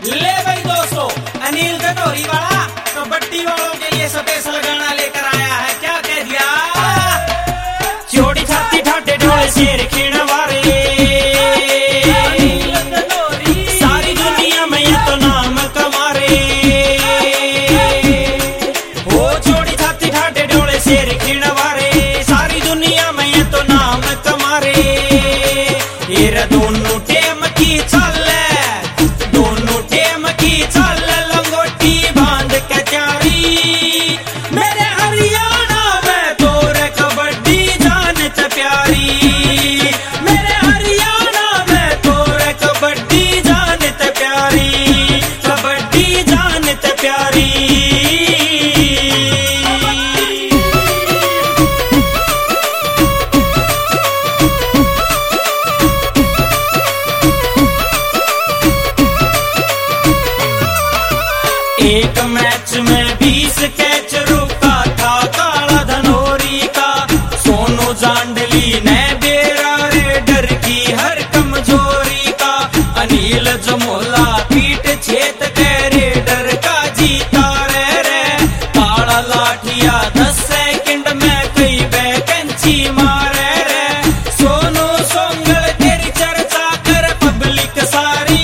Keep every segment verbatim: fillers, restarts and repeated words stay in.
ले भाई दोस्तों, अनिल कटोरी वाला कबड्डी वालों के लिए स्पेशल गाना लेकर आया है। क्या कह दिया? चोड़ी छाती ठाटे ढोले शेर खेण वारे, सारी दुनिया में ये तो नाम कमारे। ओ चोड़ी छाती ठाटे ढोले शेर खेण वारे, सारी दुनिया में ये तो नाम कमारे। ये दोनों टेम की चाल, दोनों टेम की चाल, लंगोटी बांध के त्यारी। मेरे हरियाणा में तो रे कबड्डी जानत प्यारी, मेरे हरियाणा में तो रे कबड्डी जानत प्यारी, कबड्डी जानत प्यारी। एक मैच में बीस कैच रुका था काला धनोरी का, सोनू जांडली ने बेरा रेडर की हर कमजोरी का। अनिल जमोला पीठ छेद के रेडर का जीता रे रे, काला लाठिया दस सेकंड में कई वैकेंसी मारे रे। सोनू सोंगल तेरी चर्चा कर पब्लिक सारी,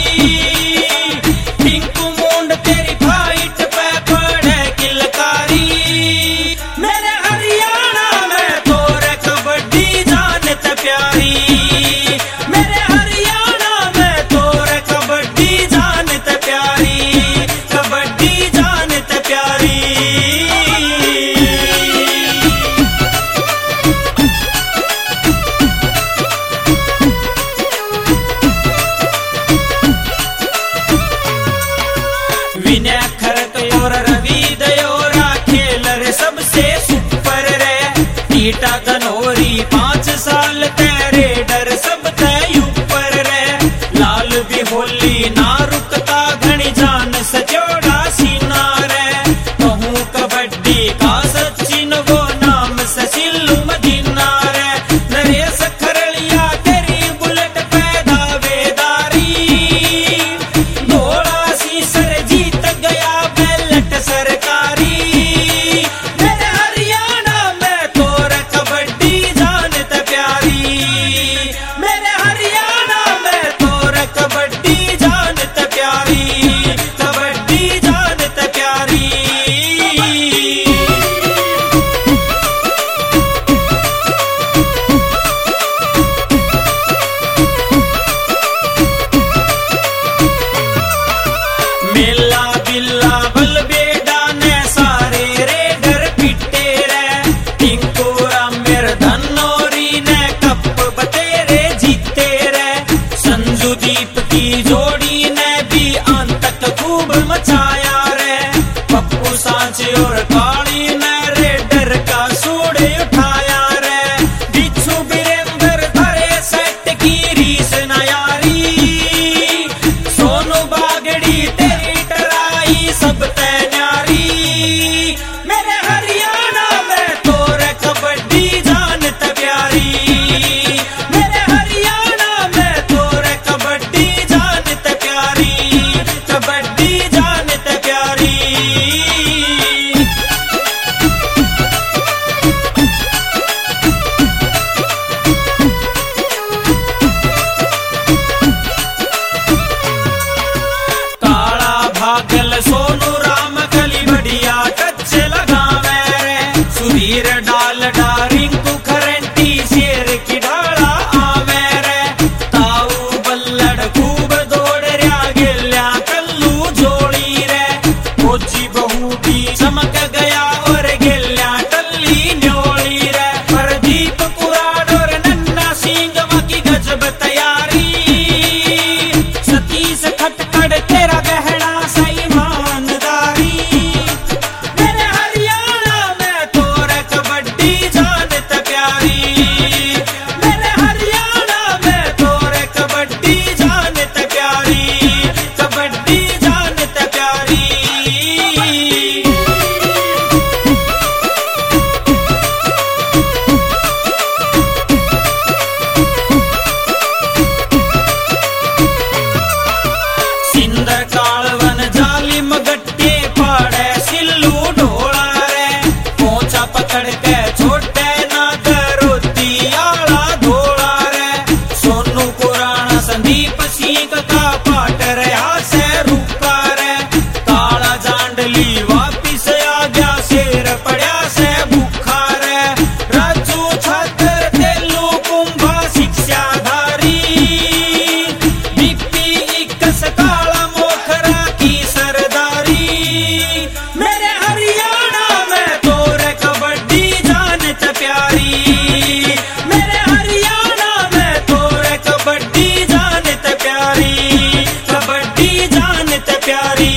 टिंकू मुंड तेरी फाइट पे पड़े किलकारी। मेरे हरियाणा में तो रे कबड्डी जानत प्यारी, मेरे हरियाणा में तो रे कबड्डी जानत प्यारी, कबड्डी जानत प्यारी। विनय खरत और रवि दयोरा खेल रे सबसे सुपर रे। टीटा धनोरी पांच साल तेरे डर सब तय ऊपर रे। लाल भी होली ना रुकता घनी जान सजोड़ा सीना रे। कहूँ कबड्डी का सचिन वो नाम सचिल्लू मदीना रे। नरेश खरलिया तेरी बुलेट पैदा वेदारी, धोला सी सर जीत गया बैलेट सरकारी। मेरे हरियाणा में तो रे कबड्डी जानत प्यारी, मेरे हरियाणा में तो रे कबड्डी जानत प्यारी, कबड्डी जानत प्यारी। मेला बिल्ला बल बेडा ने सारे रेडर पिटे रे। टिंकू रामेर धनोरी ने कप बतेरे जीते रे। संजू दीप की जोड़ी ने भी अंत तक खूब मचाया रे। पप्पू सांचे और काली ने रेडर का सूड़े उठाया रे। बिच्छू वीरेंद्र धरे सेट की रीस नयारी। सोनू बागड़ी तेरी टराई सब तय न्यारी। मेरे हरियाणा में तो रे कबड्डी जानत प्यारी, मेरे हरियाणा में तो रे कबड्डी जानत प्यारी, कबड्डी जानत प्यारी। काला भागल सोनू राम कली बढ़िया टच लगावे रे। सुधीर डाल डारिंकू खरंटी शेर की ढाला आवे रे। ताऊ बल्लड़ खूब दौड़ रहा गिल्या कल्लू जोड़ी रे। फौजी बहू भी चमक गया और गिल्या टल्ली न्योली रे। प्रदीप कुराड और नन्ना सिंह की गजब तैयारी। सतीश खटखड़ तेरा गहना सही ईमानदारी। मेरे हरियाणा में तो रे कबड्डी जानत प्यारी, मेरे हरियाणा में तो रे कबड्डी जानत प्यारी, कबड्डी जानत प्यारी। सिंदर काल सीख का पाट रहा से रुका रे काला जांडली वापिस आ गया शेर पड़ा से भूखा रे राजू छात्र तेलू कुंभा शिक्षाधारी बिप्पी इक्कस काला मोखरा की सरदारी मेरे हरियाणा में तोरे कबड्डी जानत प्यारी मेरे हरियाणा में तोरे कबड्डी जानत प्यारी कबड्डी जानत प्यारी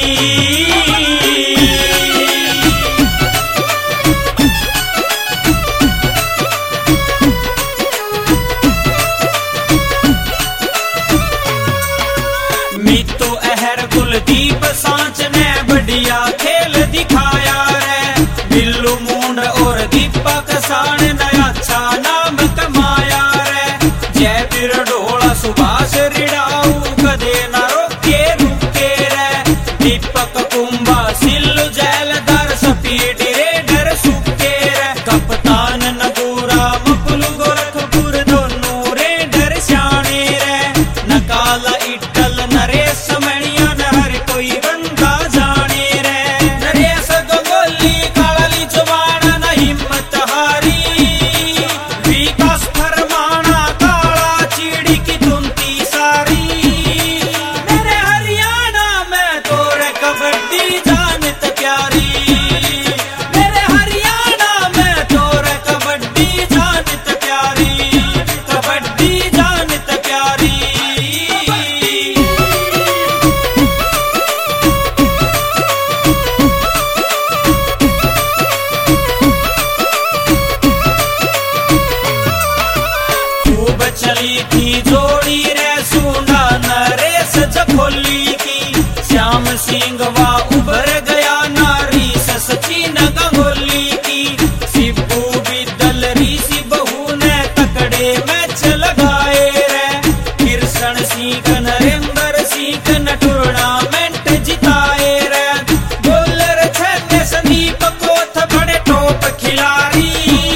मीतो अहर कुलदीप सांच ने बढ़िया खेल दिखाया रे बिल्लू मूंड और दीपक साण ने अच्छा नाम कमाया रे जय बिरडोला सुभाष रिड़ाऊ कदे न रोके रुके रे दीपक कुंभा सिल्लू जैलदार स्पीड रेडर सुके रे कप्तान नगूरा मपलू गोरखपुर दोनों रेडर श्याणे रे नकाला इटल नरेश मणिया न हर कोई बंदा जाने रे नरेश गंगोली काली जवाना न हिम्मत हारी विकास फरमाना काला चीड़ी की तुमती सारी मेरे हरियाणा में तोरे कबड्डी जानत प्यारी मेरे हरियाणा में तोरे कबड्डी जानत प्यारी कबड्डी जानत प्यारी खूब चली थी जोड़ी रे सुना नरेश जखोली की श्याम सिंह वा उभर गया नारी सचिन गंगोली की सिब्बू बिदल ऋषि बहू ने तकड़े मैच लगाए रे किरसन सिंह नरेंद्र सिंह न टूर्नामेंट जिताए रे बॉलर छन्ने संदीप कोथ बड़े टॉप खिलाड़ी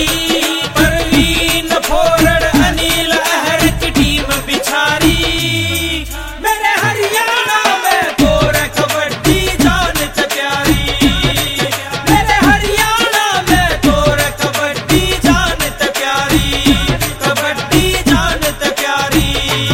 परवीन फोरड़ अनिल अहर की टीम बिछारी मेरे हरियाणा में तोरे कबड्डी जानत प्यारी मेरे हरियाणा में तोरे कबड्डी जानत प्यारी कबड्डी जानत प्यारी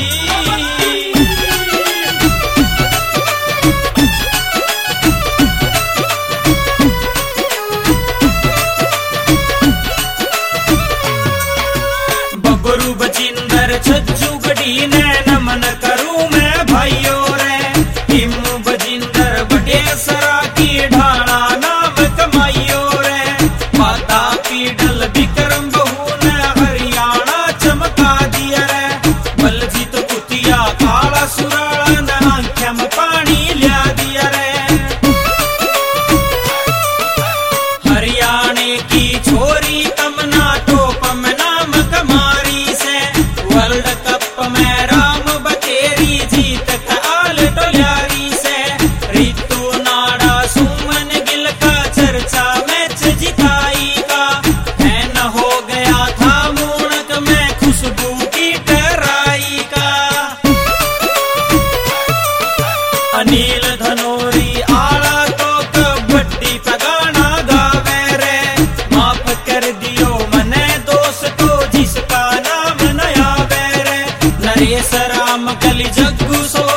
बबरू बजिंदर छज्जू गढ़ी ने नमन करूं मैं भाइयों रे हिमू बजिंदर बटेसरा की ढाणा नाम कमाइयो रे माता पीडल विक्रम बहू ने हरियाणा चमका दिया रे बलजीत कुतिया काला सुराला ने आंखें में पानी लिया दिया रे हरियाणे की छोरी तमना टोप में नाम कमारी से वर्ल्ड कप में राम बतेरी जीत का आल डोल्यारी से रितु नाडा सुमन गिल का चर्चा मैच जिताई का फैन हो गया था मूणक में खुशबू की टराई का अनिल धनोरी आला तो कबड्डी पे गाना गावे रे माफ कर दियो मने दोस्तों जिसका नाम नया वे रे नरेश राम कली जग्गू सो